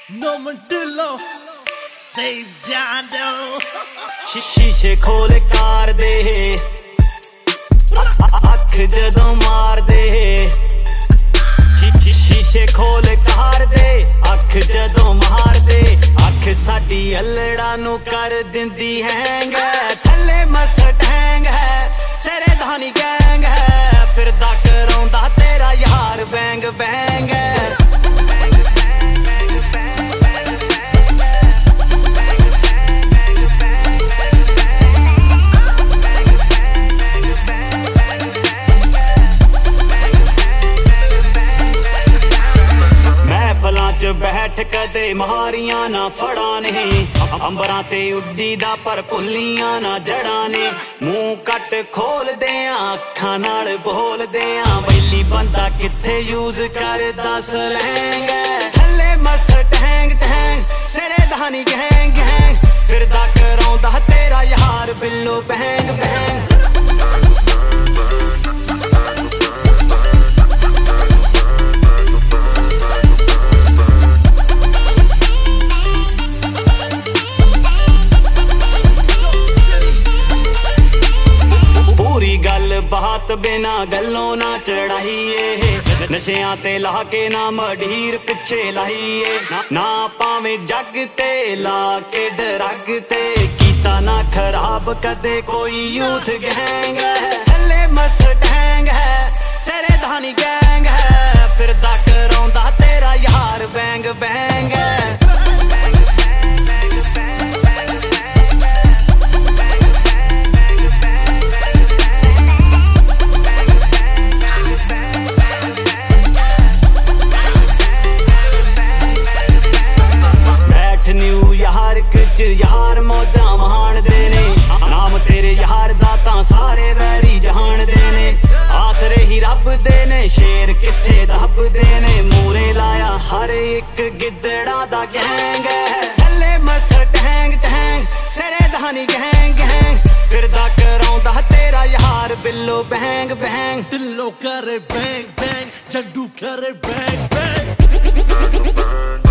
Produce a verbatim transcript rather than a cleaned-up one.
Norman Dillo, Dave Jando. शीशे खोल car दे अख जदों मार दे शीशे खोल कार दे अख जदों मार दे अख साडी अल्लड़ा नू कर दिंदी हैंग थल्ले मस्टैंग है सिरे धानी गैंग है फिरदा कराउंदा तेरा यार बैंग बैंग बैठ कदे मारियां ना फड़ा ने अंबरां ते उड्डी दा पर भुल्लियां ना जड़ा ने मुंह कट खोल देआं अखां नाल बोल देआं बैली बंदा किथे यूज करदा स्लैंग थल्ले मस टैंग टैंग सिरे धानी गैंग गैंग फिरदा कराउंदा तेरा यार बिल्लो बैंग बैंग बात बिना गलों ना चढ़ाइए नशियां ते ला के ना मडीर पिछे लाइए ना, ना पावे जग ते ला के डरग ते कीता ना खराब कदे कोई यूथ गैंग है थल्ले मस टैंग है सिरे धानी गैंग है फिरदा कराउंदा तेरा यार बैंग बैंग है यार मौजा महान देने नाम तेरे यार दाता सारे वैरी जहान देने आसरे ही रब देने शेर किथे दब देने मूरे लाया हर एक गिद्दड़ा दा गैंग थल्ले मस टैंग टैंग सिरे धानी गैंग गैंग फिरदा कराउंदा तेरा यार बिल्लो बैंग बैंग Dillo करे बैंग बैंग जड्डू करे बैंग बैंग